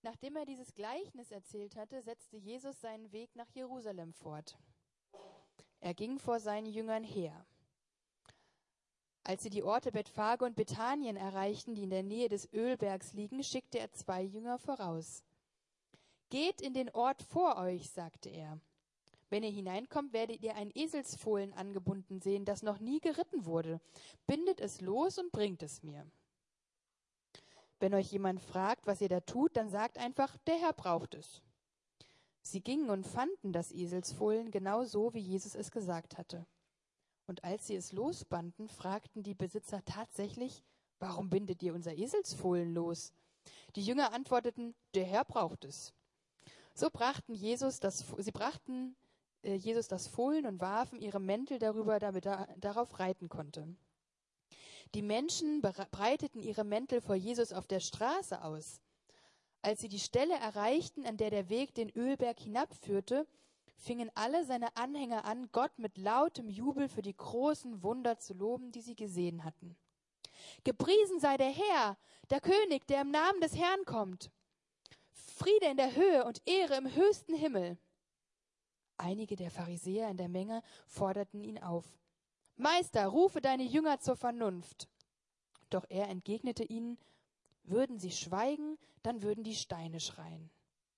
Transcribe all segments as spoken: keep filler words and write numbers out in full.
Nachdem er dieses Gleichnis erzählt hatte, setzte Jesus seinen Weg nach Jerusalem fort. Er ging vor seinen Jüngern her. Als sie die Orte Bethphage und Bethanien erreichten, die in der Nähe des Ölbergs liegen, schickte er zwei Jünger voraus. »Geht in den Ort vor euch«, sagte er. »Wenn ihr hineinkommt, werdet ihr ein Eselsfohlen angebunden sehen, das noch nie geritten wurde. Bindet es los und bringt es mir. Wenn euch jemand fragt, was ihr da tut, dann sagt einfach, der Herr braucht es.« Sie gingen und fanden das Eselsfohlen genau so, wie Jesus es gesagt hatte. Und als sie es losbanden, fragten die Besitzer tatsächlich, »Warum bindet ihr unser Eselsfohlen los?« Die Jünger antworteten, »Der Herr braucht es.« So brachten Jesus das, sie brachten äh, Jesus das Fohlen und warfen ihre Mäntel darüber, damit er darauf reiten konnte. Die Menschen breiteten ihre Mäntel vor Jesus auf der Straße aus. Als sie die Stelle erreichten, an der der Weg den Ölberg hinabführte, fingen alle seine Anhänger an, Gott mit lautem Jubel für die großen Wunder zu loben, die sie gesehen hatten. »Gepriesen sei der Herr, der König, der im Namen des Herrn kommt. Friede in der Höhe und Ehre im höchsten Himmel.« Einige der Pharisäer in der Menge forderten ihn auf. »Meister, rufe deine Jünger zur Vernunft.« Doch er entgegnete ihnen, würden sie schweigen, dann würden die Steine schreien.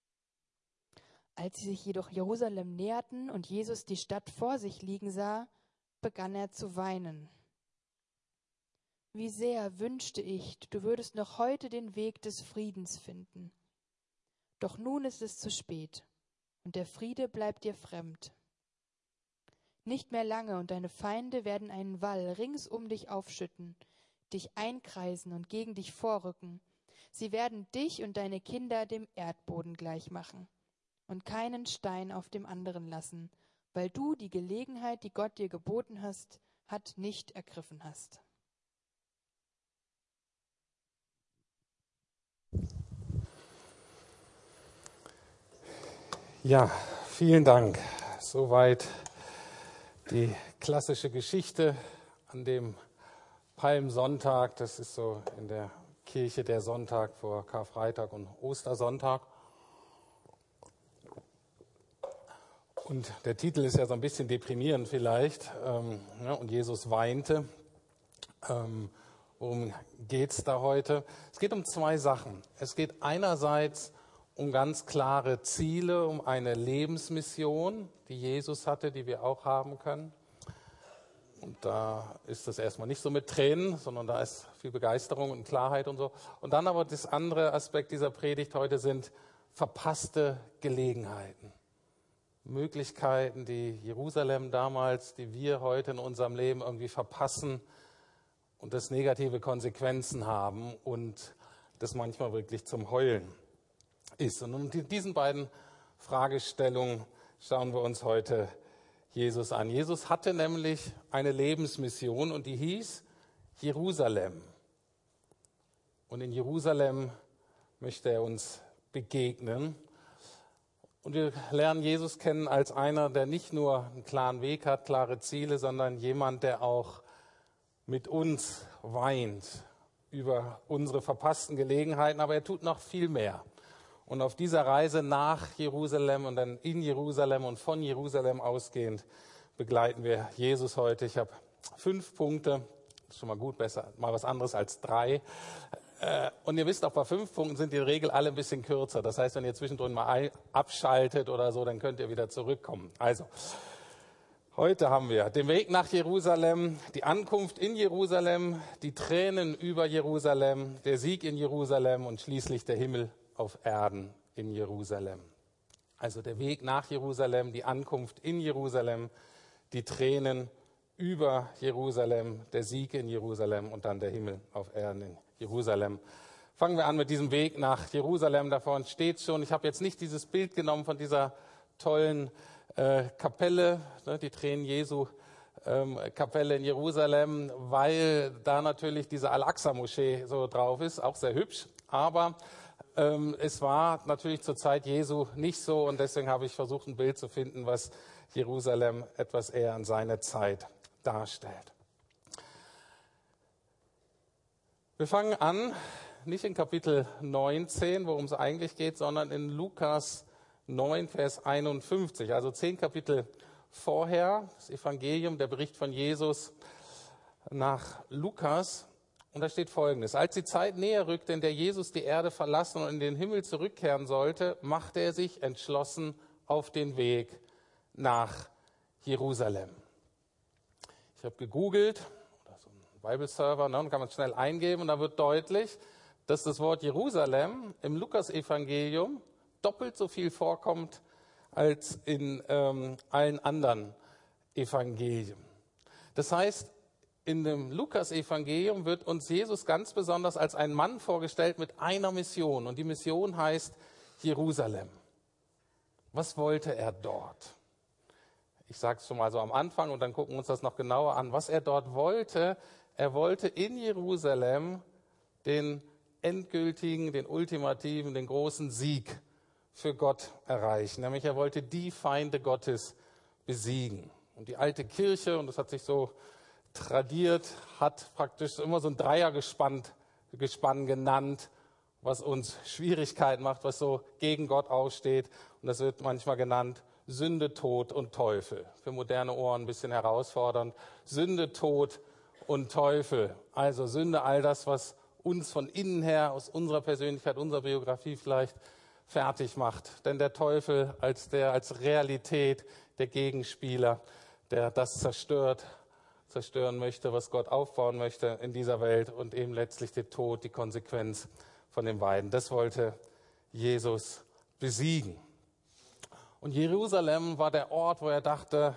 Als sie sich jedoch Jerusalem näherten und Jesus die Stadt vor sich liegen sah, begann er zu weinen. »Wie sehr wünschte ich, du würdest noch heute den Weg des Friedens finden. Doch nun ist es zu spät, und der Friede bleibt dir fremd. Nicht mehr lange, und deine Feinde werden einen Wall rings um dich aufschütten, dich einkreisen und gegen dich vorrücken. Sie werden dich und deine Kinder dem Erdboden gleich machen und keinen Stein auf dem anderen lassen, weil du die Gelegenheit, die Gott dir geboten hast, hat nicht ergriffen hast.« Ja, vielen Dank. Soweit die klassische Geschichte an dem Palmsonntag. Das ist so in der Kirche der Sonntag vor Karfreitag und Ostersonntag. Und der Titel ist ja so ein bisschen deprimierend vielleicht. Ähm, ja, und Jesus weinte. Ähm, worum geht es da heute? Es geht um zwei Sachen. Es geht einerseits um ganz klare Ziele, um eine Lebensmission, die Jesus hatte, die wir auch haben können. Und da ist das erstmal nicht so mit Tränen, sondern da ist viel Begeisterung und Klarheit und so. Und dann aber das andere Aspekt dieser Predigt heute sind verpasste Gelegenheiten. Möglichkeiten, die Jerusalem damals, die wir heute in unserem Leben irgendwie verpassen und das negative Konsequenzen haben und das manchmal wirklich zum Heulen ist. Und in diesen beiden Fragestellungen schauen wir uns heute Jesus an. Jesus hatte nämlich eine Lebensmission und die hieß Jerusalem. Und in Jerusalem möchte er uns begegnen. Und wir lernen Jesus kennen als einer, der nicht nur einen klaren Weg hat, klare Ziele, sondern jemand, der auch mit uns weint über unsere verpassten Gelegenheiten. Aber er tut noch viel mehr. Und auf dieser Reise nach Jerusalem und dann in Jerusalem und von Jerusalem ausgehend begleiten wir Jesus heute. Ich habe fünf Punkte, das ist schon mal gut, besser, mal was anderes als drei. Und ihr wisst auch, bei fünf Punkten sind die in der Regel alle ein bisschen kürzer. Das heißt, wenn ihr zwischendrin mal abschaltet oder so, dann könnt ihr wieder zurückkommen. Also, heute haben wir den Weg nach Jerusalem, die Ankunft in Jerusalem, die Tränen über Jerusalem, der Sieg in Jerusalem und schließlich der Himmel auf Erden in Jerusalem. Also der Weg nach Jerusalem, die Ankunft in Jerusalem, die Tränen über Jerusalem, der Sieg in Jerusalem und dann der Himmel auf Erden in Jerusalem. Fangen wir an mit diesem Weg nach Jerusalem. Davon steht schon, ich habe jetzt nicht dieses Bild genommen von dieser tollen äh, Kapelle, ne, die Tränen Jesu, ähm, Kapelle in Jerusalem, weil da natürlich diese Al-Aqsa-Moschee so drauf ist, auch sehr hübsch, aber ähm, es war natürlich zur Zeit Jesu nicht so und deswegen habe ich versucht, ein Bild zu finden, was Jerusalem etwas eher an seine Zeit darstellt. Wir fangen an nicht in Kapitel neunzehn, worum es eigentlich geht, sondern in Lukas neun, Vers einundfünfzig, also zehn Kapitel vorher, das Evangelium, der Bericht von Jesus nach Lukas. Und da steht Folgendes: Als die Zeit näher rückte, in der Jesus die Erde verlassen und in den Himmel zurückkehren sollte, machte er sich entschlossen auf den Weg nach Jerusalem. Ich habe gegoogelt, oder so ein Bible-Server, ne, und kann man schnell eingeben, und da wird deutlich, dass das Wort Jerusalem im Lukas-Evangelium doppelt so viel vorkommt als in ähm, allen anderen Evangelien. Das heißt, in dem Lukas-Evangelium wird uns Jesus ganz besonders als ein Mann vorgestellt mit einer Mission. Und die Mission heißt Jerusalem. Was wollte er dort? Ich sage es schon mal so am Anfang und dann gucken wir uns das noch genauer an. Was er dort wollte, er wollte in Jerusalem den endgültigen, den ultimativen, den großen Sieg für Gott erreichen. Nämlich er wollte die Feinde Gottes besiegen. Und die alte Kirche, und das hat sich so tradiert, hat praktisch immer so ein Dreiergespann Gespann genannt, was uns Schwierigkeiten macht, was so gegen Gott aussteht. Und das wird manchmal genannt Sünde, Tod und Teufel. Für moderne Ohren ein bisschen herausfordernd. Sünde, Tod und Teufel. Also Sünde, all das, was uns von innen her, aus unserer Persönlichkeit, unserer Biografie vielleicht fertig macht. Denn der Teufel als der, als Realität, der Gegenspieler, der das zerstört, zerstören möchte, was Gott aufbauen möchte in dieser Welt, und eben letztlich der Tod, die Konsequenz von den beiden. Das wollte Jesus besiegen. Und Jerusalem war der Ort, wo er dachte,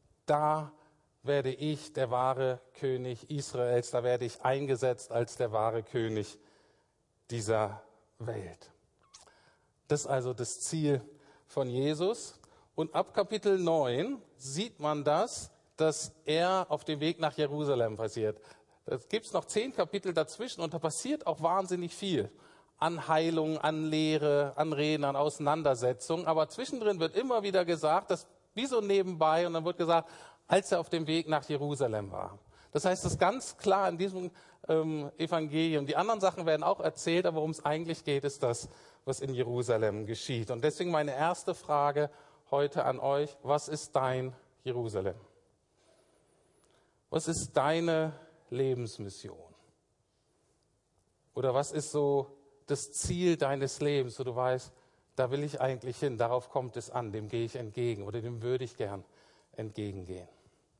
da werde ich der wahre König Israels, da werde ich eingesetzt als der wahre König dieser Welt. Das ist also das Ziel von Jesus. Und ab Kapitel neun sieht man das, dass er auf dem Weg nach Jerusalem passiert. Da gibt es noch zehn Kapitel dazwischen und da passiert auch wahnsinnig viel. An Heilung, an Lehre, an Reden, an Auseinandersetzungen. Aber zwischendrin wird immer wieder gesagt, das wie so nebenbei, und dann wird gesagt, als er auf dem Weg nach Jerusalem war. Das heißt, das ist ganz klar in diesem ähm, Evangelium. Die anderen Sachen werden auch erzählt, aber worum es eigentlich geht, ist das, was in Jerusalem geschieht. Und deswegen meine erste Frage heute an euch: Was ist dein Jerusalem? Was ist deine Lebensmission? Oder was ist so das Ziel deines Lebens, wo du weißt, da will ich eigentlich hin, darauf kommt es an, dem gehe ich entgegen oder dem würde ich gern entgegengehen.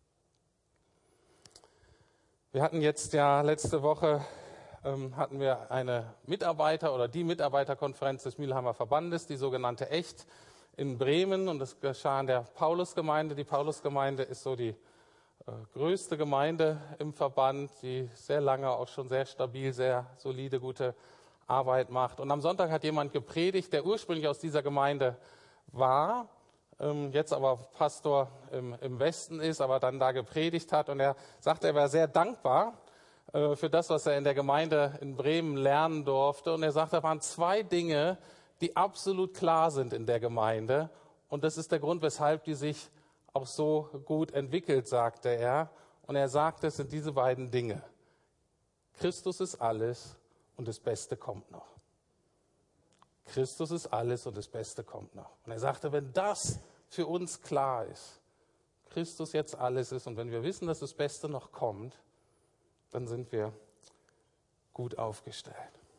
Wir hatten jetzt ja letzte Woche ähm, hatten wir eine Mitarbeiter- oder die Mitarbeiterkonferenz des Mülheimer Verbandes, die sogenannte ECHT in Bremen, und das geschah in der Paulusgemeinde. Die Paulusgemeinde ist so die äh, größte Gemeinde im Verband, die sehr lange auch schon sehr stabil, sehr solide, gute Arbeit macht. Und am Sonntag hat jemand gepredigt, der ursprünglich aus dieser Gemeinde war, ähm, jetzt aber Pastor im, im Westen ist, aber dann da gepredigt hat. Und er sagte, er war sehr dankbar äh, für das, was er in der Gemeinde in Bremen lernen durfte. Und er sagte, da waren zwei Dinge, die absolut klar sind in der Gemeinde. Und das ist der Grund, weshalb die sich auch so gut entwickelt, sagte er. Und er sagte, es sind diese beiden Dinge. Christus ist alles und das Beste kommt noch. Christus ist alles und das Beste kommt noch. Und er sagte, wenn das für uns klar ist, Christus jetzt alles ist, und wenn wir wissen, dass das Beste noch kommt, dann sind wir gut aufgestellt.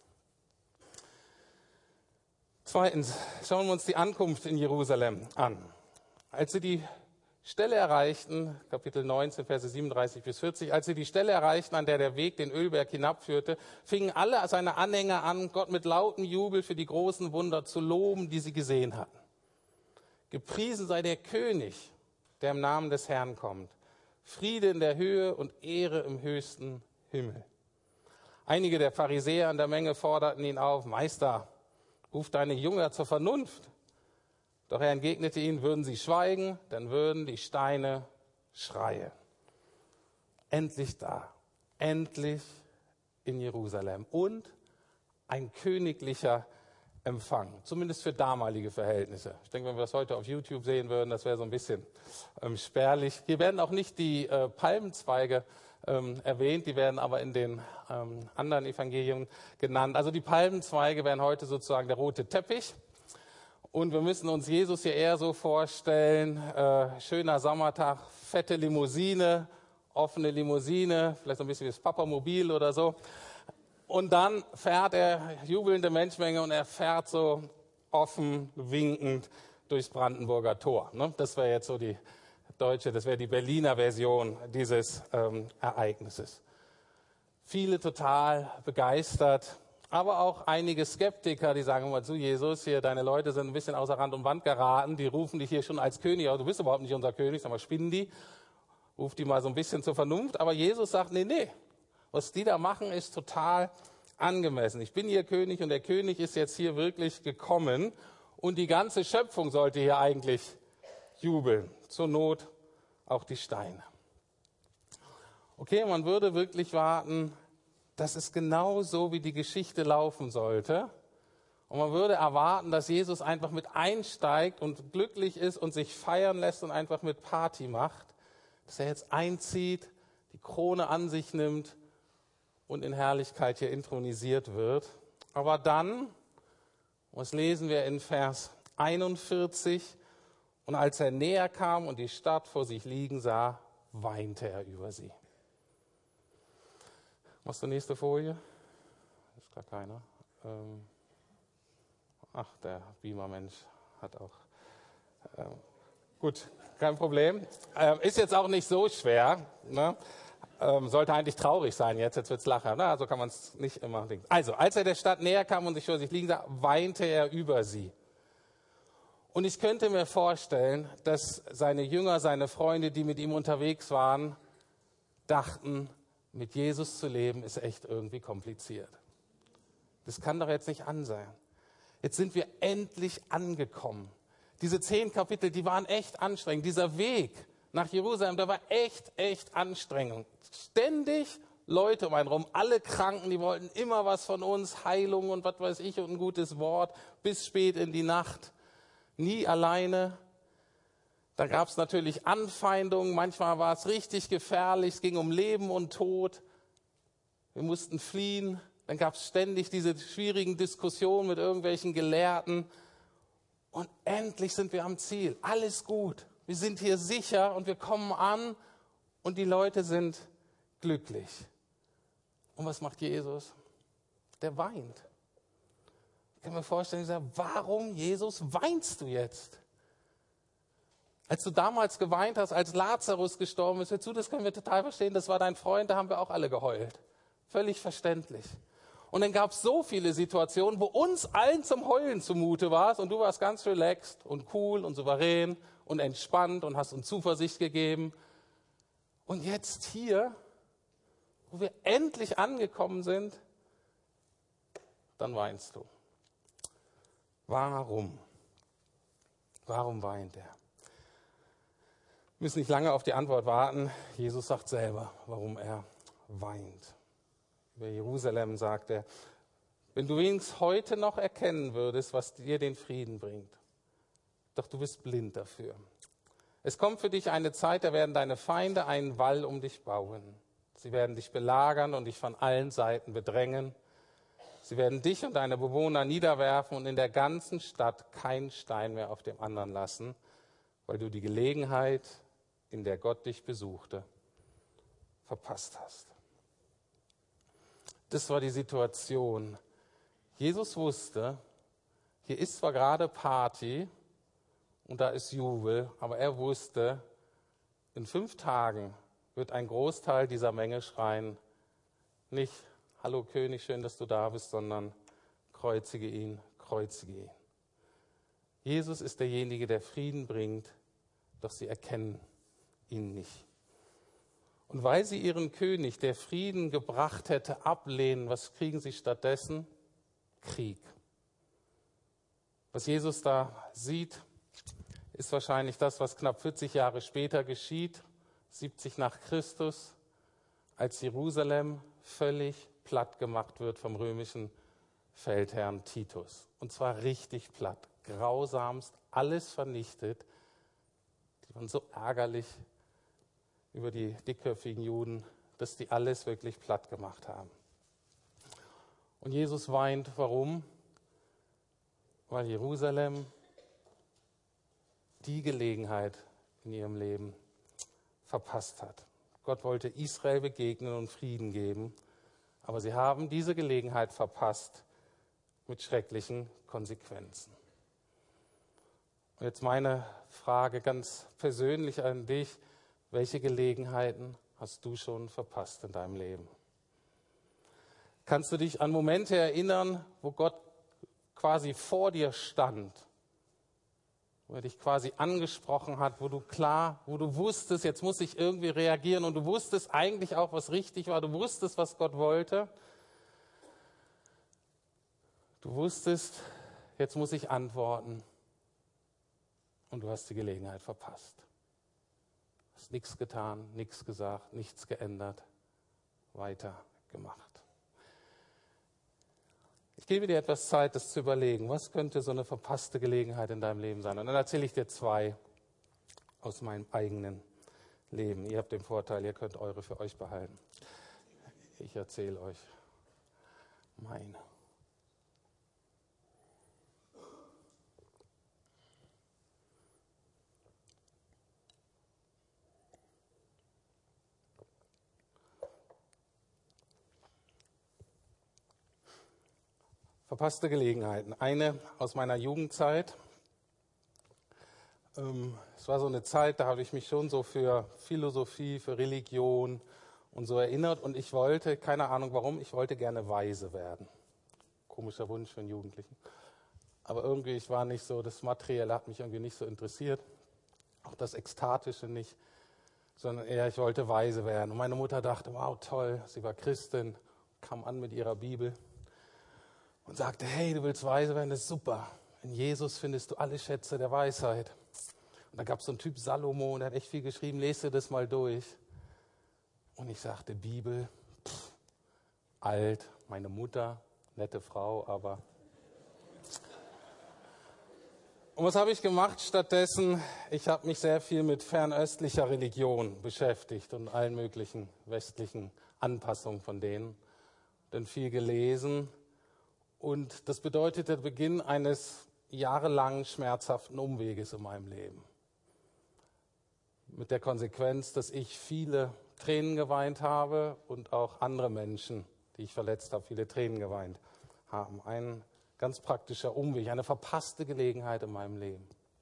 Zweitens schauen wir uns die Ankunft in Jerusalem an. Als sie die Stelle erreichten, Kapitel neunzehn, Verse siebenunddreißig bis vierzig, als sie die Stelle erreichten, an der der Weg den Ölberg hinabführte, fingen alle seine Anhänger an, Gott mit lautem Jubel für die großen Wunder zu loben, die sie gesehen hatten. Gepriesen sei der König, der im Namen des Herrn kommt. Friede in der Höhe und Ehre im höchsten Himmel. Einige der Pharisäer in der Menge forderten ihn auf: Meister, ruf deine Jünger zur Vernunft. Doch er entgegnete ihnen, würden sie schweigen, dann würden die Steine schreien. Endlich da, endlich in Jerusalem. Und ein königlicher Empfang, zumindest für damalige Verhältnisse. Ich denke, wenn wir das heute auf YouTube sehen würden, das wäre so ein bisschen ähm, spärlich. Hier werden auch nicht die äh, Palmenzweige ähm, erwähnt, die werden aber in den ähm, anderen Evangelien genannt. Also die Palmenzweige wären heute sozusagen der rote Teppich. Und wir müssen uns Jesus hier eher so vorstellen, äh, schöner Sommertag, fette Limousine, offene Limousine, vielleicht so ein bisschen wie das Papamobil oder so. Und dann fährt er, jubelnde Menschenmenge, und er fährt so offen, winkend durchs Brandenburger Tor. Ne? Das wäre jetzt so die deutsche, das wäre die Berliner Version dieses ähm, Ereignisses. Viele total begeistert. Aber auch einige Skeptiker, die sagen immer zu Jesus, hier, deine Leute sind ein bisschen außer Rand und Band geraten, die rufen dich hier schon als König, aber du bist überhaupt nicht unser König, sag mal, spinnen die, ruf die mal so ein bisschen zur Vernunft. Aber Jesus sagt, nee, nee, was die da machen, ist total angemessen. Ich bin ihr König und der König ist jetzt hier wirklich gekommen und die ganze Schöpfung sollte hier eigentlich jubeln. Zur Not auch die Steine. Okay, man würde wirklich warten, das ist genau so, wie die Geschichte laufen sollte. Und man würde erwarten, dass Jesus einfach mit einsteigt und glücklich ist und sich feiern lässt und einfach mit Party macht. Dass er jetzt einzieht, die Krone an sich nimmt und in Herrlichkeit hier intronisiert wird. Aber dann, was lesen wir in Vers einundvierzig, und als er näher kam und die Stadt vor sich liegen sah, weinte er über sie. Machst du nächste Folie? Ist gar keiner. Ähm Ach, der Beamer-Mensch hat auch. Ähm gut, kein Problem. Ähm, ist jetzt auch nicht so schwer. Ne? Ähm, sollte eigentlich traurig sein jetzt, jetzt wird es lachen. Na, so kann man es nicht immer denken. Also, als er der Stadt näher kam und sich vor sich liegen sah, weinte er über sie. Und ich könnte mir vorstellen, dass seine Jünger, seine Freunde, die mit ihm unterwegs waren, dachten, mit Jesus zu leben, ist echt irgendwie kompliziert. Das kann doch jetzt nicht an sein. Jetzt sind wir endlich angekommen. Diese zehn Kapitel, die waren echt anstrengend. Dieser Weg nach Jerusalem, der war echt, echt anstrengend. Ständig Leute um einen rum, alle Kranken, die wollten immer was von uns, Heilung und was weiß ich und ein gutes Wort, bis spät in die Nacht. Nie alleine. Da gab es natürlich Anfeindungen, manchmal war es richtig gefährlich, es ging um Leben und Tod. Wir mussten fliehen. Dann gab es ständig diese schwierigen Diskussionen mit irgendwelchen Gelehrten. Und endlich sind wir am Ziel. Alles gut. Wir sind hier sicher und wir kommen an und die Leute sind glücklich. Und was macht Jesus? Der weint. Ich kann mir vorstellen, ich sage, warum, Jesus, weinst du jetzt? Als du damals geweint hast, als Lazarus gestorben ist, hör zu, das können wir total verstehen, das war dein Freund, da haben wir auch alle geheult. Völlig verständlich. Und dann gab es so viele Situationen, wo uns allen zum Heulen zumute war und du warst ganz relaxed und cool und souverän und entspannt und hast uns Zuversicht gegeben. Und jetzt hier, wo wir endlich angekommen sind, dann weinst du. Warum? Warum weint er? Wir müssen nicht lange auf die Antwort warten. Jesus sagt selber, warum er weint. Über Jerusalem sagt er, wenn du wenigstens heute noch erkennen würdest, was dir den Frieden bringt. Doch du bist blind dafür. Es kommt für dich eine Zeit, da werden deine Feinde einen Wall um dich bauen. Sie werden dich belagern und dich von allen Seiten bedrängen. Sie werden dich und deine Bewohner niederwerfen und in der ganzen Stadt keinen Stein mehr auf dem anderen lassen, weil du die Gelegenheit, in der Gott dich besuchte, verpasst hast. Das war die Situation. Jesus wusste, hier ist zwar gerade Party und da ist Jubel, aber er wusste, in fünf Tagen wird ein Großteil dieser Menge schreien, nicht, hallo König, schön, dass du da bist, sondern kreuzige ihn, kreuzige ihn. Jesus ist derjenige, der Frieden bringt, doch sie erkennen ihn nicht. Und weil sie ihren König, der Frieden gebracht hätte, ablehnen, was kriegen sie stattdessen? Krieg. Was Jesus da sieht, ist wahrscheinlich das, was knapp vierzig Jahre später geschieht, siebzig nach Christus, als Jerusalem völlig platt gemacht wird vom römischen Feldherrn Titus. Und zwar richtig platt, grausamst, alles vernichtet. Die waren so ärgerlich über die dickköpfigen Juden dass die alles wirklich platt gemacht haben. Und Jesus weint, warum? Weil Jerusalem die Gelegenheit in ihrem Leben verpasst hat. Gott wollte Israel begegnen und Frieden geben, aber sie haben diese Gelegenheit verpasst mit schrecklichen Konsequenzen. Und jetzt meine Frage ganz persönlich an dich: Welche Gelegenheiten hast du schon verpasst in deinem Leben? Kannst du dich an Momente erinnern, wo Gott quasi vor dir stand, wo er dich quasi angesprochen hat, wo du klar, wo du wusstest, jetzt muss ich irgendwie reagieren und du wusstest eigentlich auch, was richtig war, du wusstest, was Gott wollte. Du wusstest, jetzt muss ich antworten und du hast die Gelegenheit verpasst. Du hast nichts getan, nichts gesagt, nichts geändert, weitergemacht. Ich gebe dir etwas Zeit, das zu überlegen. Was könnte so eine verpasste Gelegenheit in deinem Leben sein? Und dann erzähle ich dir zwei aus meinem eigenen Leben. Ihr habt den Vorteil, ihr könnt eure für euch behalten. Ich erzähle euch meine. Verpasste Gelegenheiten. Eine aus meiner Jugendzeit. Ähm, es war so eine Zeit, da habe ich mich schon so für Philosophie, für Religion und so erinnert. Und ich wollte, keine Ahnung warum, ich wollte gerne weise werden. Komischer Wunsch für einen Jugendlichen. Aber irgendwie, ich war nicht so, das Materielle hat mich irgendwie nicht so interessiert. Auch das Ekstatische nicht. Sondern eher, ich wollte weise werden. Und meine Mutter dachte, wow, toll, sie war Christin, kam an mit ihrer Bibel. Und sagte, hey, du willst weise werden, das ist super. In Jesus findest du alle Schätze der Weisheit. Und da gab es so einen Typ Salomo, der hat echt viel geschrieben, lest dir das mal durch. Und ich sagte, Bibel, pff, alt, meine Mutter, nette Frau, aber... Und was habe ich gemacht stattdessen? Ich habe mich sehr viel mit fernöstlicher Religion beschäftigt und allen möglichen westlichen Anpassungen von denen. Dann viel gelesen. Und das bedeutete der Beginn eines jahrelangen schmerzhaften Umweges in meinem Leben. Mit der Konsequenz, dass ich viele Tränen geweint habe und auch andere Menschen, die ich verletzt habe, viele Tränen geweint haben. Ein ganz praktischer Umweg, eine verpasste Gelegenheit in meinem Leben.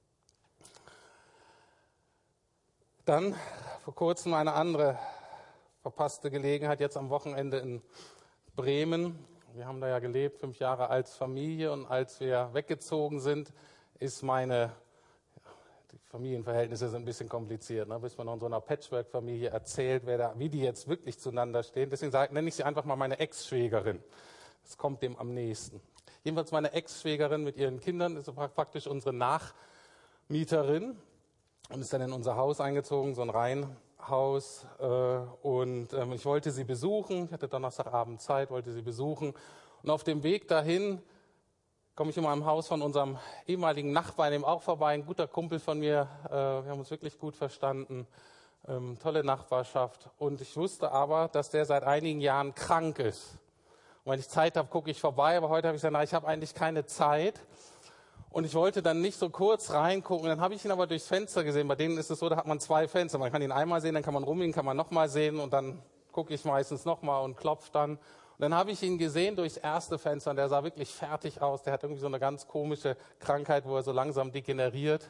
Dann vor kurzem eine andere verpasste Gelegenheit, jetzt am Wochenende in Bremen. Wir haben da ja gelebt, fünf Jahre als Familie, und als wir weggezogen sind, ist meine, die Familienverhältnisse sind ein bisschen kompliziert, ne? Bis man noch in so einer Patchwork-Familie erzählt, wer da, wie die jetzt wirklich zueinander stehen. Deswegen sage, nenne ich sie einfach mal meine Ex-Schwägerin. Das kommt dem am nächsten. Jedenfalls meine Ex-Schwägerin mit ihren Kindern ist praktisch unsere Nachmieterin und ist dann in unser Haus eingezogen, so ein Reihenhaus. Und ich wollte sie besuchen. Ich hatte Donnerstagabend Zeit, wollte sie besuchen. Und auf dem Weg dahin komme ich immer am Haus von unserem ehemaligen Nachbarn eben auch vorbei. Ein guter Kumpel von mir. Wir haben uns wirklich gut verstanden. Tolle Nachbarschaft. Und ich wusste aber, dass der seit einigen Jahren krank ist. Und wenn ich Zeit habe, gucke ich vorbei. Aber heute habe ich gesagt, na, ich habe eigentlich keine Zeit. Und ich wollte dann nicht so kurz reingucken. Dann habe ich ihn aber durchs Fenster gesehen. Bei denen ist es so, da hat man zwei Fenster. Man kann ihn einmal sehen, dann kann man rumgehen, kann man nochmal sehen. Und dann gucke ich meistens nochmal und klopfe dann. Und dann habe ich ihn gesehen durchs erste Fenster. Und der sah wirklich fertig aus. Der hat irgendwie so eine ganz komische Krankheit, wo er so langsam degeneriert.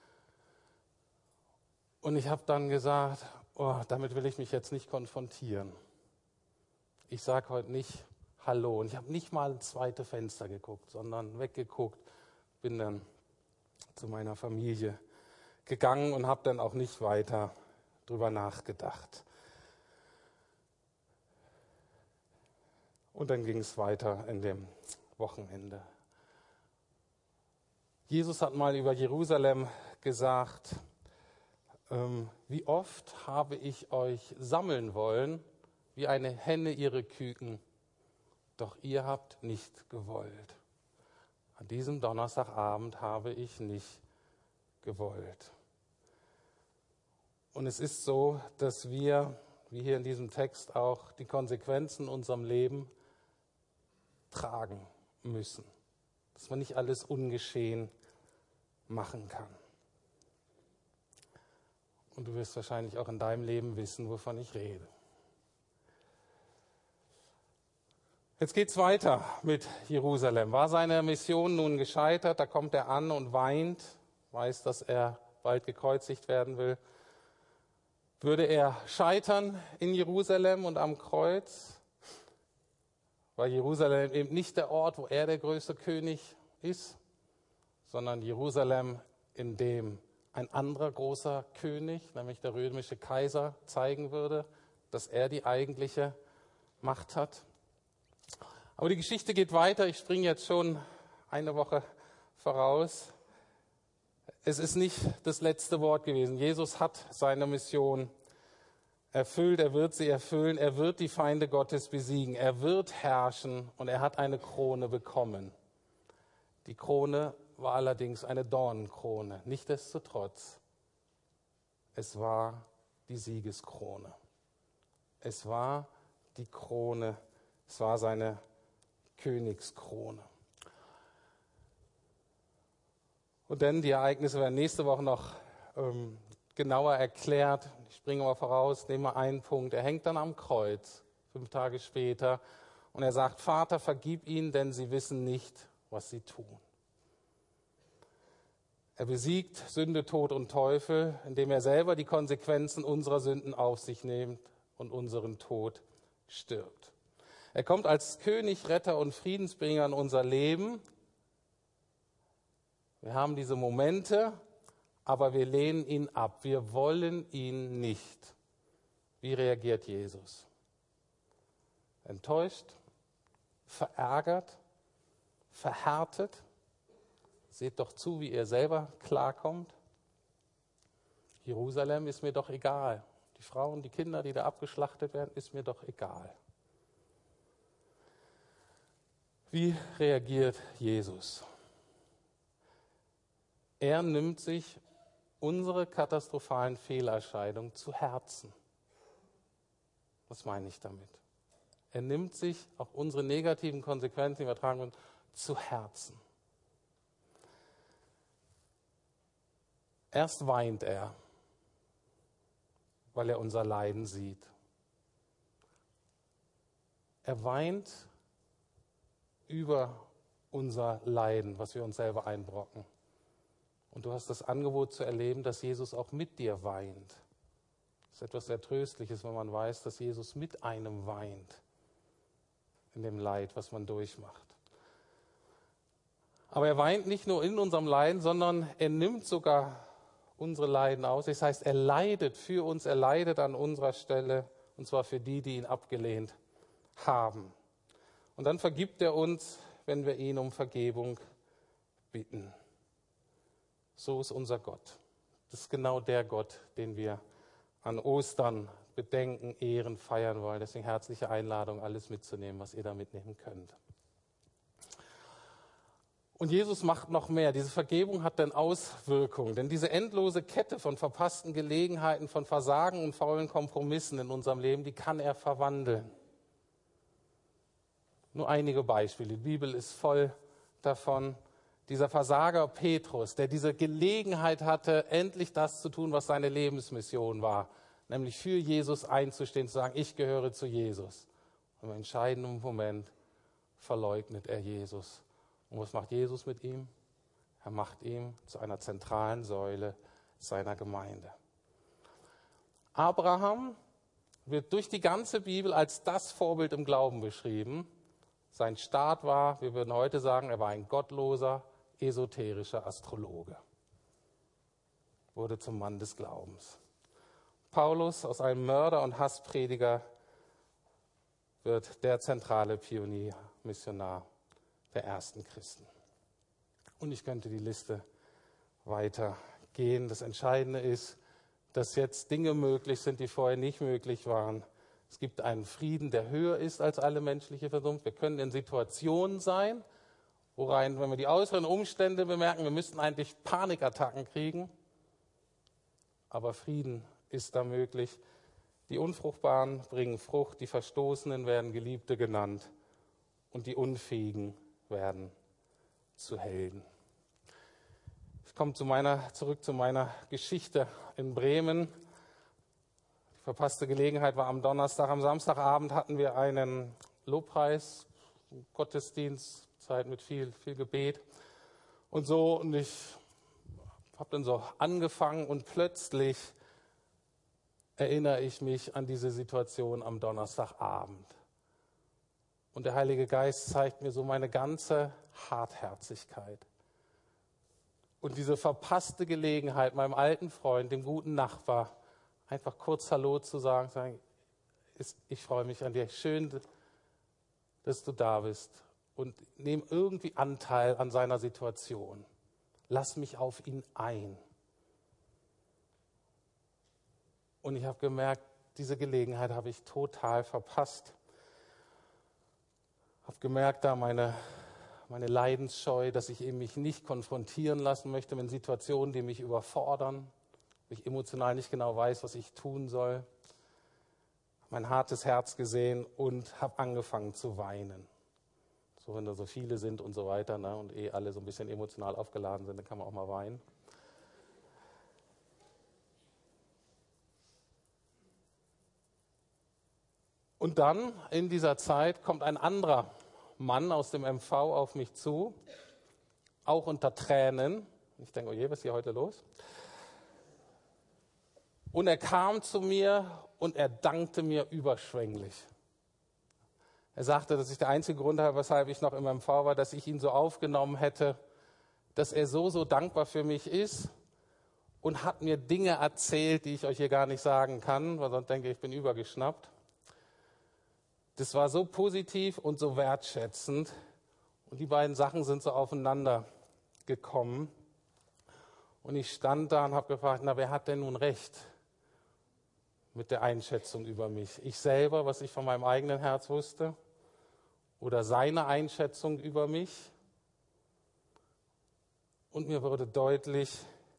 Und ich habe dann gesagt, oh, damit will ich mich jetzt nicht konfrontieren. Ich sage heute nicht Hallo. Und ich habe nicht mal ins zweite Fenster geguckt, sondern weggeguckt. Bin dann zu meiner Familie gegangen und habe dann auch nicht weiter drüber nachgedacht. Und dann ging es weiter in dem Wochenende. Jesus hat mal über Jerusalem gesagt, ähm, wie oft habe ich euch sammeln wollen, wie eine Henne ihre Küken, doch ihr habt nicht gewollt. An diesem Donnerstagabend habe ich nicht gewollt. Und es ist so, dass wir wie hier in diesem Text auch, die Konsequenzen in unserem Leben tragen müssen. Dass man nicht alles ungeschehen machen kann. Und du wirst wahrscheinlich auch in deinem Leben wissen, wovon ich rede. Jetzt geht's weiter mit Jerusalem. War seine Mission nun gescheitert? Da kommt er an und weint, weiß, dass er bald gekreuzigt werden will. Würde er scheitern in Jerusalem und am Kreuz? War Jerusalem eben nicht der Ort, wo er der größte König ist, sondern Jerusalem, in dem ein anderer großer König, nämlich der römische Kaiser, zeigen würde, dass er die eigentliche Macht hat. Aber die Geschichte geht weiter. Ich springe jetzt schon eine Woche voraus. Es ist nicht das letzte Wort gewesen. Jesus hat seine Mission erfüllt. Er wird sie erfüllen. Er wird die Feinde Gottes besiegen. Er wird herrschen und er hat eine Krone bekommen. Die Krone war allerdings eine Dornenkrone. Nichtsdestotrotz, es war die Siegeskrone. Es war die Krone, es war seine Königskrone. Und dann die Ereignisse werden nächste Woche noch ähm, genauer erklärt. Ich springe mal voraus, nehme mal einen Punkt. Er hängt dann am Kreuz, fünf Tage später, und er sagt, Vater, vergib ihnen, denn sie wissen nicht, was sie tun. Er besiegt Sünde, Tod und Teufel, indem er selber die Konsequenzen unserer Sünden auf sich nimmt und unseren Tod stirbt. Er kommt als König, Retter und Friedensbringer in unser Leben. Wir haben diese Momente, aber wir lehnen ihn ab. Wir wollen ihn nicht. Wie reagiert Jesus? Enttäuscht, verärgert, verhärtet. Seht doch zu, wie ihr selber klarkommt. Jerusalem ist mir doch egal. Die Frauen, die Kinder, die da abgeschlachtet werden, ist mir doch egal. Wie reagiert Jesus? Er nimmt sich unsere katastrophalen Fehlerscheidungen zu Herzen. Was meine ich damit? Er nimmt sich auch unsere negativen Konsequenzen, die wir tragen wollen, zu Herzen. Erst weint er, weil er unser Leiden sieht. Er weint über unser Leiden, was wir uns selber einbrocken. Und du hast das Angebot zu erleben, dass Jesus auch mit dir weint. Das ist etwas sehr Tröstliches, wenn man weiß, dass Jesus mit einem weint in dem Leid, was man durchmacht. Aber er weint nicht nur in unserem Leiden, sondern er nimmt sogar unsere Leiden aus. Das heißt, er leidet für uns, er leidet an unserer Stelle, und zwar für die, die ihn abgelehnt haben. Und dann vergibt er uns, wenn wir ihn um Vergebung bitten. So ist unser Gott. Das ist genau der Gott, den wir an Ostern bedenken, ehren, feiern wollen. Deswegen herzliche Einladung, alles mitzunehmen, was ihr da mitnehmen könnt. Und Jesus macht noch mehr. Diese Vergebung hat dann Auswirkungen. Denn diese endlose Kette von verpassten Gelegenheiten, von Versagen und faulen Kompromissen in unserem Leben, die kann er verwandeln. Nur einige Beispiele. Die Bibel ist voll davon. Dieser Versager Petrus, der diese Gelegenheit hatte, endlich das zu tun, was seine Lebensmission war. Nämlich für Jesus einzustehen, zu sagen, ich gehöre zu Jesus. Und im entscheidenden Moment verleugnet er Jesus. Und was macht Jesus mit ihm? Er macht ihn zu einer zentralen Säule seiner Gemeinde. Abraham wird durch die ganze Bibel als das Vorbild im Glauben beschrieben. Sein Start war, wir würden heute sagen, er war ein gottloser, esoterischer Astrologe. Wurde zum Mann des Glaubens. Paulus, aus einem Mörder und Hassprediger, wird der zentrale Pionier, Missionar der ersten Christen. Und ich könnte die Liste weitergehen. Das Entscheidende ist, dass jetzt Dinge möglich sind, die vorher nicht möglich waren. Es gibt einen Frieden, der höher ist als alle menschliche Vernunft. Wir können in Situationen sein, worein, wenn wir die äußeren Umstände bemerken, wir müssten eigentlich Panikattacken kriegen. Aber Frieden ist da möglich, Die Unfruchtbaren bringen Frucht, die Verstoßenen werden Geliebte genannt und die Unfähigen werden zu Helden. Ich komme zu meiner, zurück zu meiner Geschichte in Bremen. Die verpasste Gelegenheit war am Donnerstag. Am Samstagabend hatten wir einen Lobpreis, Gottesdienst, Zeit mit viel, viel Gebet und so. Und ich habe dann so angefangen und plötzlich erinnere ich mich an diese Situation am Donnerstagabend. Und der Heilige Geist zeigt mir so meine ganze Hartherzigkeit. Und diese verpasste Gelegenheit, meinem alten Freund, dem guten Nachbar, einfach kurz Hallo zu sagen, sagen, ich freue mich an dir, schön, dass du da bist. Und nehme irgendwie Anteil an seiner Situation. Lass mich auf ihn ein. Und ich habe gemerkt, diese Gelegenheit habe ich total verpasst. Ich habe gemerkt, da meine, meine Leidensscheu, dass ich eben mich nicht konfrontieren lassen möchte mit Situationen, die mich überfordern, wo ich emotional nicht genau weiß, was ich tun soll. Mein hartes Herz gesehen und habe angefangen zu weinen. So, wenn da so viele sind und so weiter, ne, und eh alle so ein bisschen emotional aufgeladen sind, dann kann man auch mal weinen. Und dann in dieser Zeit kommt ein anderer Mann aus dem M V auf mich zu, auch unter Tränen. Ich denke, oh je, was ist hier heute los? Und er kam zu mir und er dankte mir überschwänglich. Er sagte, dass ich der einzige Grund habe, weshalb ich noch im M V war, dass ich ihn so aufgenommen hätte, dass er so, so dankbar für mich ist und hat mir Dinge erzählt, die ich euch hier gar nicht sagen kann, weil sonst denke ich, ich bin übergeschnappt. Das war so positiv und so wertschätzend und die beiden Sachen sind so aufeinander gekommen. Und ich stand da und habe gefragt, na, wer hat denn nun recht mit der Einschätzung über mich? Ich selber, was ich von meinem eigenen Herz wusste, oder seine Einschätzung über mich? Und mir wurde deutlich,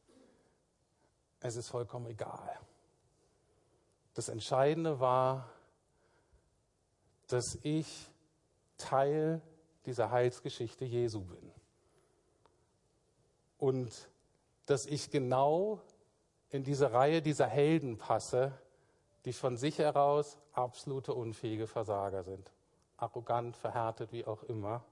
es ist vollkommen egal. Das Entscheidende war, dass ich Teil dieser Heilsgeschichte Jesu bin. Und dass ich genau in diese Reihe dieser Helden passe, die von sich heraus absolute unfähige Versager sind. Arrogant, verhärtet, wie auch immer.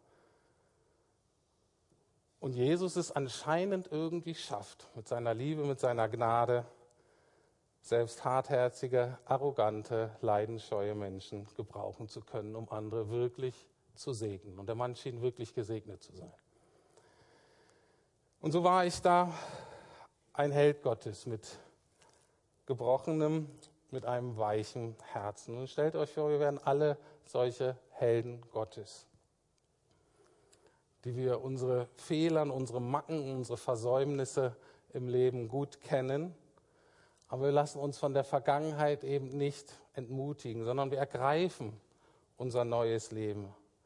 Und Jesus es anscheinend irgendwie schafft, mit seiner Liebe, mit seiner Gnade, selbst hartherzige, arrogante, leidensscheue Menschen gebrauchen zu können, um andere wirklich zu segnen. Und der Mann schien wirklich gesegnet zu sein. Und so war ich da, ein Held Gottes mit gebrochenem, mit einem weichen Herzen. Und stellt euch vor, wir werden alle solche Helden Gottes, die wir unsere Fehler, unsere Macken, unsere Versäumnisse im Leben gut kennen. Aber wir lassen uns von der Vergangenheit eben nicht entmutigen, sondern wir ergreifen unser neues Leben.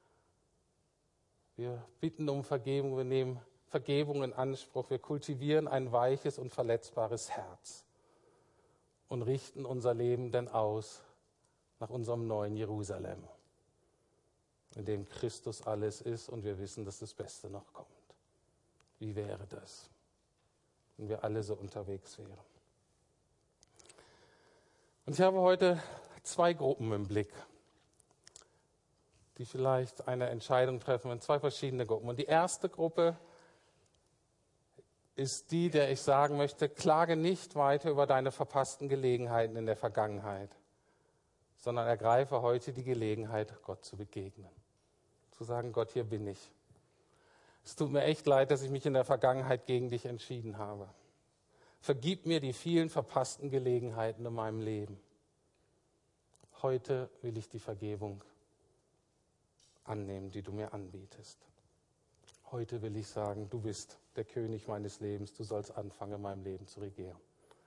Wir bitten um Vergebung, wir nehmen Vergebung in Anspruch, wir kultivieren ein weiches und verletzbares Herz und richten unser Leben denn aus nach unserem neuen Jerusalem, in dem Christus alles ist und wir wissen, dass das Beste noch kommt. Wie wäre das, wenn wir alle so unterwegs wären? Und ich habe heute zwei Gruppen im Blick, die vielleicht eine Entscheidung treffen in zwei verschiedene Gruppen. Und die erste Gruppe ist die, der ich sagen möchte, klage nicht weiter über deine verpassten Gelegenheiten in der Vergangenheit, sondern ergreife heute die Gelegenheit, Gott zu begegnen. Zu sagen, Gott, hier bin ich. Es tut mir echt leid, dass ich mich in der Vergangenheit gegen dich entschieden habe. Vergib mir die vielen verpassten Gelegenheiten in meinem Leben. Heute will ich die Vergebung annehmen, die du mir anbietest. Heute will ich sagen, du bist der König meines Lebens, du sollst anfangen, in meinem Leben zu regieren.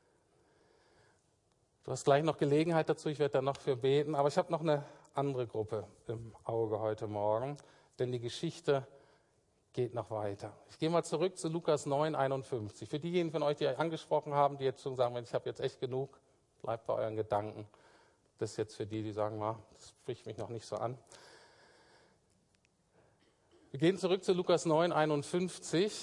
Du hast gleich noch Gelegenheit dazu, ich werde da noch für beten, aber ich habe noch eine andere Gruppe im Auge heute Morgen, denn die Geschichte geht noch weiter. Ich gehe mal zurück zu Lukas neun, einundfünfzig. Für diejenigen von euch, die euch angesprochen haben, die jetzt schon sagen, ich habe jetzt echt genug, bleibt bei euren Gedanken. Das ist jetzt für die, die sagen, na, das spricht mich noch nicht so an. Wir gehen zurück zu Lukas neun, einundfünfzig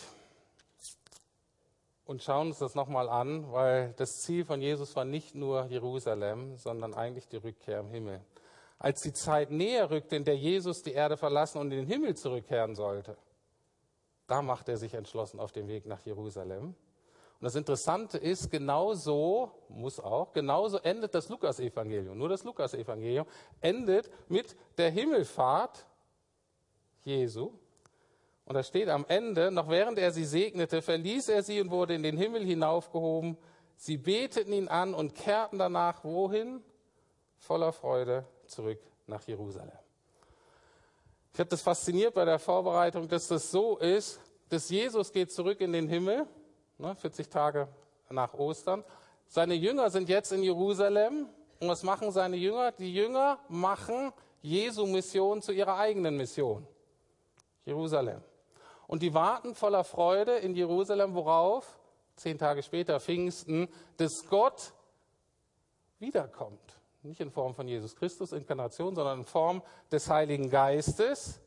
und schauen uns das nochmal an, weil das Ziel von Jesus war nicht nur Jerusalem, sondern eigentlich die Rückkehr im Himmel. Als die Zeit näher rückte, in der Jesus die Erde verlassen und in den Himmel zurückkehren sollte, da macht er sich entschlossen auf den Weg nach Jerusalem. Und das Interessante ist, genauso, muss auch, genauso endet das Lukas-Evangelium. Nur das Lukas-Evangelium endet mit der Himmelfahrt Jesu. Und da steht am Ende, noch während er sie segnete, verließ er sie und wurde in den Himmel hinaufgehoben. Sie beteten ihn an und kehrten danach wohin? Voller Freude zurück nach Jerusalem. Ich habe das fasziniert bei der Vorbereitung, dass das so ist, dass Jesus geht zurück in den Himmel, vierzig Tage nach Ostern. Seine Jünger sind jetzt in Jerusalem. Und was machen seine Jünger? Die Jünger machen Jesu Mission zu ihrer eigenen Mission. Jerusalem. Und die warten voller Freude in Jerusalem, worauf? Zehn Tage später, Pfingsten, dass Gott wiederkommt. Nicht in Form von Jesus Christus, Inkarnation, sondern in Form des Heiligen Geistes.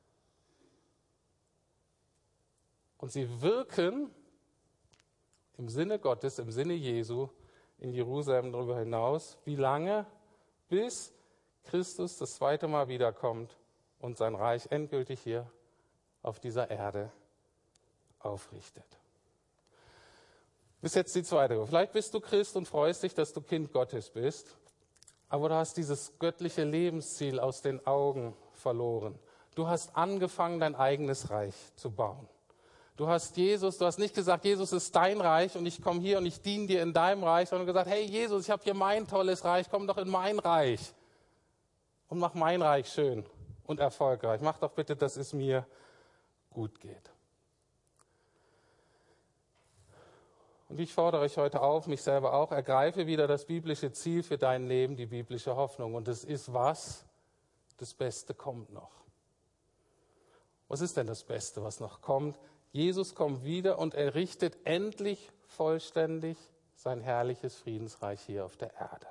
Und sie wirken im Sinne Gottes, im Sinne Jesu, in Jerusalem darüber hinaus. Wie lange? Bis Christus das zweite Mal wiederkommt und sein Reich endgültig hier auf dieser Erde aufrichtet. Das ist jetzt die zweite Gruppe. Vielleicht bist du Christ und freust dich, dass du Kind Gottes bist, aber du hast dieses göttliche Lebensziel aus den Augen verloren. Du hast angefangen, dein eigenes Reich zu bauen. Du hast Jesus, du hast nicht gesagt, Jesus ist dein Reich und ich komme hier und ich diene dir in deinem Reich, sondern gesagt, hey Jesus, ich habe hier mein tolles Reich, komm doch in mein Reich und mach mein Reich schön und erfolgreich. Mach doch bitte, dass es mir gut geht. Und ich fordere euch heute auf, mich selber auch, ergreife wieder das biblische Ziel für dein Leben, die biblische Hoffnung. Und es ist was? Das Beste kommt noch. Was ist denn das Beste, was noch kommt? Jesus kommt wieder und errichtet endlich vollständig sein herrliches Friedensreich hier auf der Erde.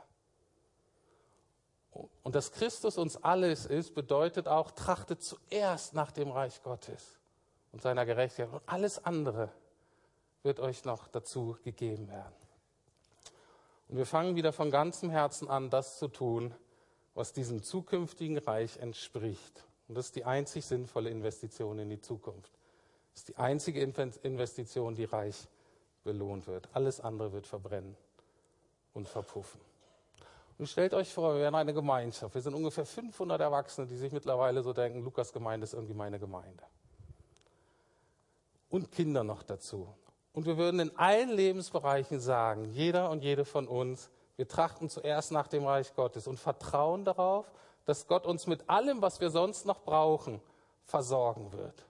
Und dass Christus uns alles ist, bedeutet auch, trachtet zuerst nach dem Reich Gottes und seiner Gerechtigkeit. Und alles andere wird euch noch dazu gegeben werden. Und wir fangen wieder von ganzem Herzen an, das zu tun, was diesem zukünftigen Reich entspricht. Und das ist die einzig sinnvolle Investition in die Zukunft. Das ist die einzige Investition, die reich belohnt wird. Alles andere wird verbrennen und verpuffen. Und stellt euch vor, wir wären eine Gemeinschaft. Wir sind ungefähr fünfhundert Erwachsene, die sich mittlerweile so denken, Lukas Gemeinde ist irgendwie meine Gemeinde. Und Kinder noch dazu. Und wir würden in allen Lebensbereichen sagen, jeder und jede von uns, wir trachten zuerst nach dem Reich Gottes und vertrauen darauf, dass Gott uns mit allem, was wir sonst noch brauchen, versorgen wird.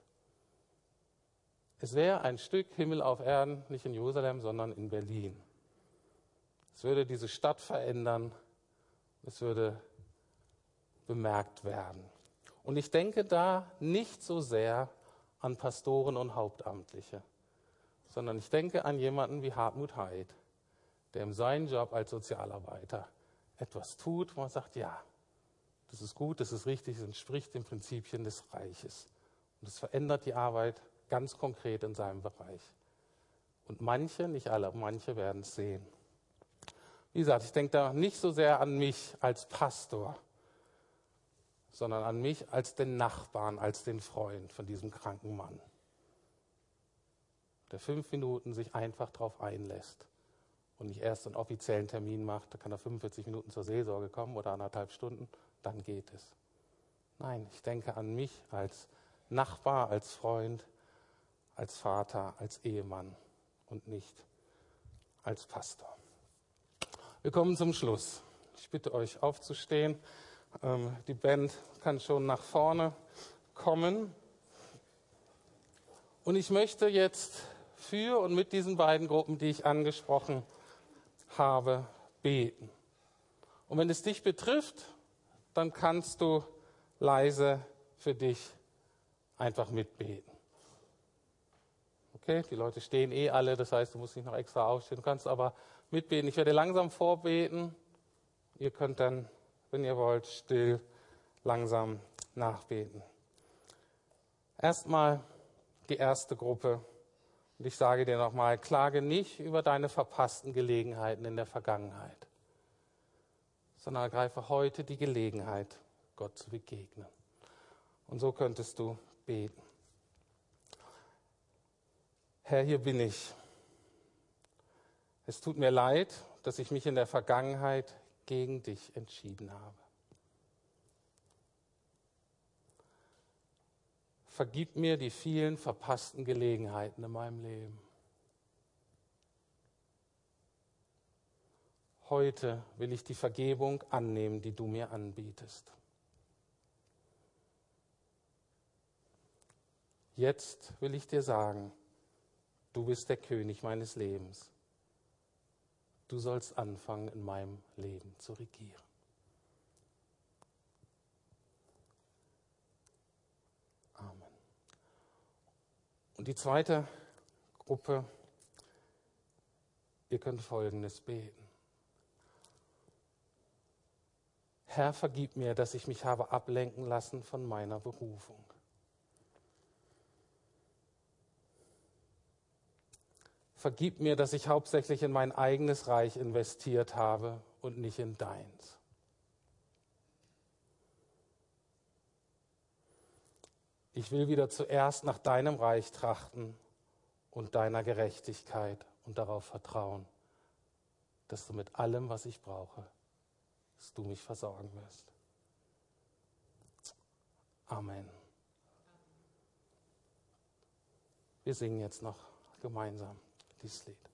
Es wäre ein Stück Himmel auf Erden, nicht in Jerusalem, sondern in Berlin. Es würde diese Stadt verändern, es würde bemerkt werden. Und ich denke da nicht so sehr an Pastoren und Hauptamtliche, sondern ich denke an jemanden wie Hartmut Heid, der in seinem Job als Sozialarbeiter etwas tut, wo man sagt, ja, das ist gut, das ist richtig, es entspricht den Prinzipien des Reiches. Und es verändert die Arbeit ganz konkret in seinem Bereich. Und manche, nicht alle, manche werden es sehen. Wie gesagt, ich denke da nicht so sehr an mich als Pastor, sondern an mich als den Nachbarn, als den Freund von diesem kranken Mann, der fünf Minuten sich einfach darauf einlässt und nicht erst einen offiziellen Termin macht, da kann er fünfundvierzig Minuten zur Seelsorge kommen oder anderthalb Stunden, dann geht es. Nein, ich denke an mich als Nachbar, als Freund, als Vater, als Ehemann und nicht als Pastor. Wir kommen zum Schluss. Ich bitte euch aufzustehen. Ähm, die Band kann schon nach vorne kommen. Und ich möchte jetzt für und mit diesen beiden Gruppen, die ich angesprochen habe, beten. Und wenn es dich betrifft, dann kannst du leise für dich einfach mitbeten. Okay, die Leute stehen eh alle, das heißt, du musst nicht noch extra aufstehen, du kannst aber mitbeten. Ich werde langsam vorbeten, ihr könnt dann wenn ihr wollt, still, langsam nachbeten. Erstmal die erste Gruppe. Und ich sage dir nochmal, klage nicht über deine verpassten Gelegenheiten in der Vergangenheit, sondern ergreife heute die Gelegenheit, Gott zu begegnen. Und so könntest du beten. Herr, hier bin ich. Es tut mir leid, dass ich mich in der Vergangenheit gegen dich entschieden habe. Vergib mir die vielen verpassten Gelegenheiten in meinem Leben. Heute will ich die Vergebung annehmen, die du mir anbietest. Jetzt will ich dir sagen, du bist der König meines Lebens. Du sollst anfangen, in meinem Leben zu regieren. Amen. Und die zweite Gruppe, ihr könnt Folgendes beten. Herr, vergib mir, dass ich mich habe ablenken lassen von meiner Berufung. Vergib mir, dass ich hauptsächlich in mein eigenes Reich investiert habe und nicht in deins. Ich will wieder zuerst nach deinem Reich trachten und deiner Gerechtigkeit und darauf vertrauen, dass du mit allem, was ich brauche, dass du mich versorgen wirst. Amen. Wir singen jetzt noch gemeinsam dieses Lied.